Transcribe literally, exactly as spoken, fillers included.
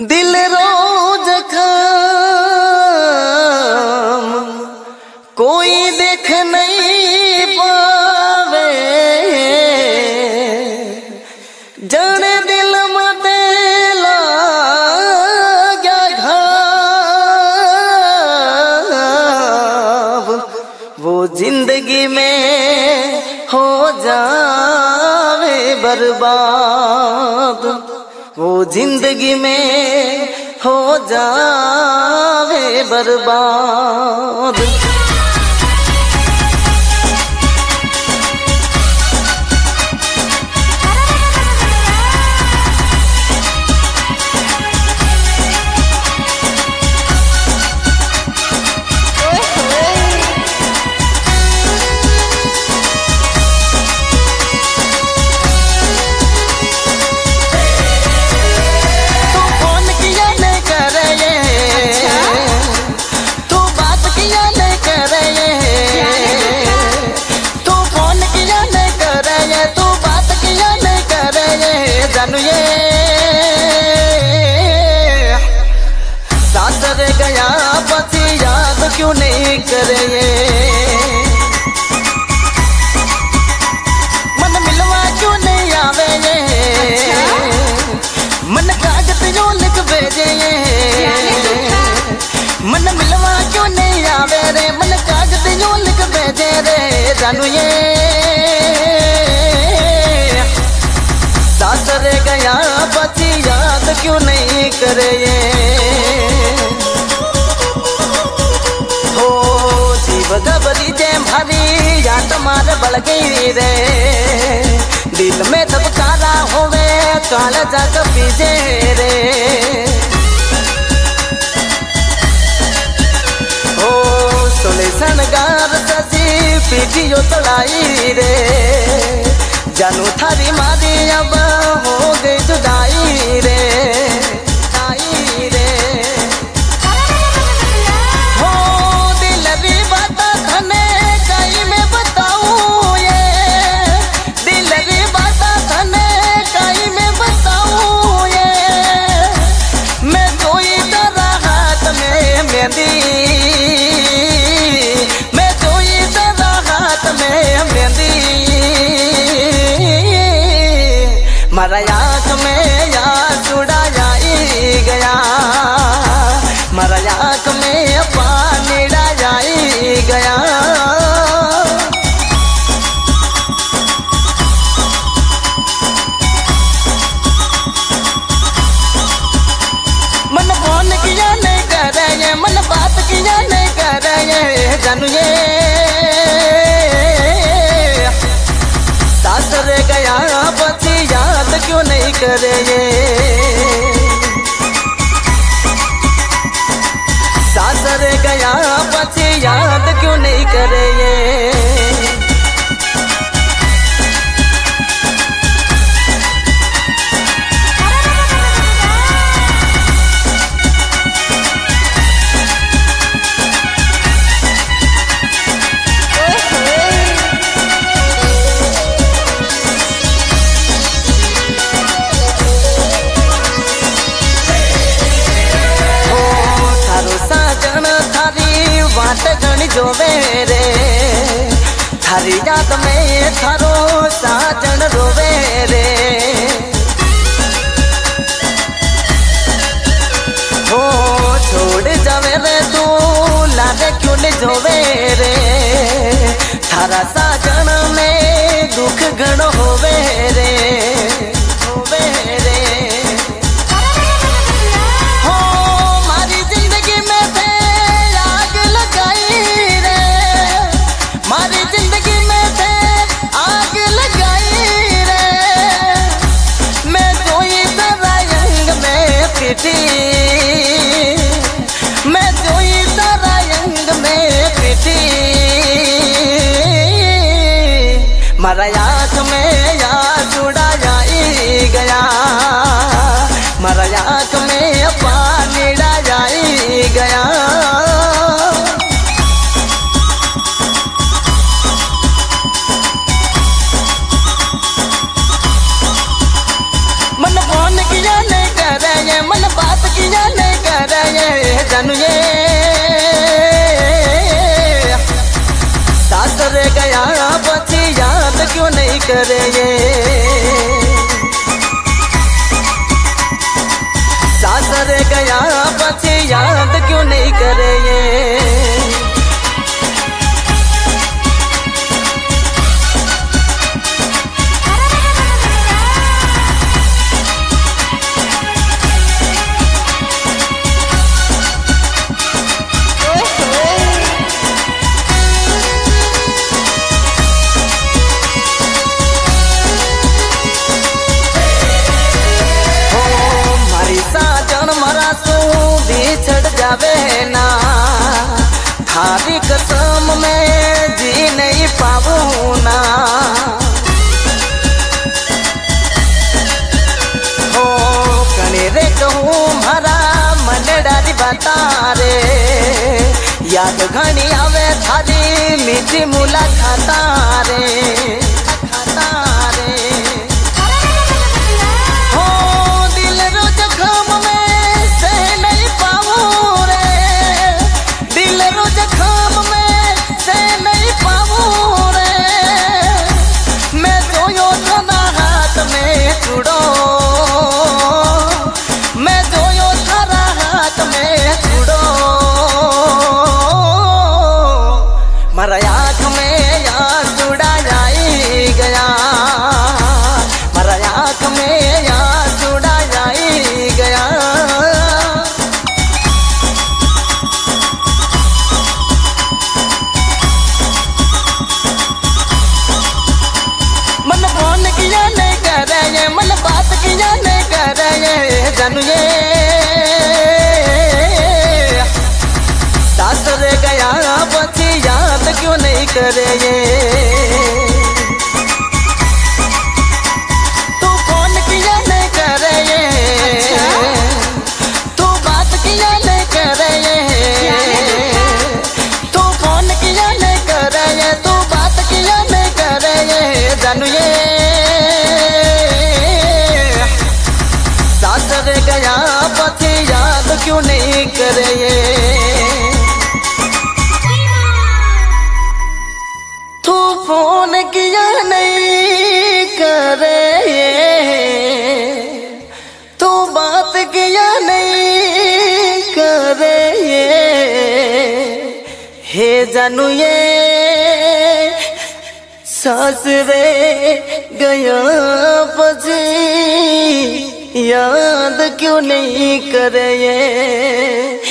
दिल रोज खाम कोई देख नहीं पावे, जाने दिल मत लाग्या घाव, वो जिंदगी में हो जावे बर्बाद, वो जिंदगी में हो जावे बर्बाद। सासर गया पति याद क्यों नहीं करे, मन मिलवा क्यों नहीं आवे, मन कागज जो लिख भेजे, मन मिलवा क्यों नहीं आवे रे, मन कागज जो लिख भेजे रे जानू ये। सासर गया पति याद क्यों नहीं करे, हो जीव गबरी जे भारी याद मार बल गई रे, दिल में धबकारा होवे काल जग पीजे रे, हो सोने सनगार सजी पीटियो तड़ाई रे, जानू थारी मारी अब हो गई जुदाई रे, आई रे। हो दिल भी बता थने कई में बताऊं ये, दिल भी बता थने कई में बताऊं ये, मैं कोई तरह हाथ में मेहंदी, मैं कोई तरह हाथ में मेहंदी, मरा आँख में याद उड़ा जाई गया, मरा आँख में पानी डा जाई गया। मन फोन किया नहीं कर रहे, मन बात किया नहीं कर रहे जानू ये। सासर गया पति याद क्यों नहीं करे, सासर गया पति याद क्यों नहीं करे। बात गणी जोवे रे, थारी याद में थारो साजन रोवे रे, हो छोड़ जावे रे तू लागे क्यों नहीं जोवे रे, थारा साजन में दुख घणो होवे रे, होवे रे। मैं जोई तारा रंग में पिटी, मरा आँख में याद उड़ा जाई गया, मरा आँख में पानी डा जाई गया। मन फोन किया नहीं कर रहे, मन बात जानू ये सासरे गया बची याद क्यों नहीं करे ये सासरे गया बची याद क्यों नहीं करे ये जावे ना थारी कसम में जी नहीं पाऊं ना हो कने रे कहूँ मारा मन डारी बता रे याद घनी आवे थारी मीठी मुलाकात रे खाता रे हो दिल रो जख्म में से नहीं पाऊं रे दिल रो जख्म में से नहीं पाऊं रे मैं जोयो थाना हाथ में छुड़ो मैं जोयो थारा हाथ में छुड़ो मरा आँख में यार जुड़ा जाई गया मरा आँख में यार जुड़ा जाई गया मन फोन किया नहीं कर रहे मन बात किया नहीं कर रहे जानू ये सासरे गया बची याद क्यों नहीं करे ये तू फोन किया नहीं कर रहे तू बात किया नहीं कर रहे तू फोन किया नहीं कर रहे तू बात किया नहीं कर रहे जानू ये सासरे गया बची याद क्यों नहीं करे ये तू फोन किया नहीं करे तू बात किया नहीं करे हे जानू ये सासरे गया बची याद क्यों नहीं करे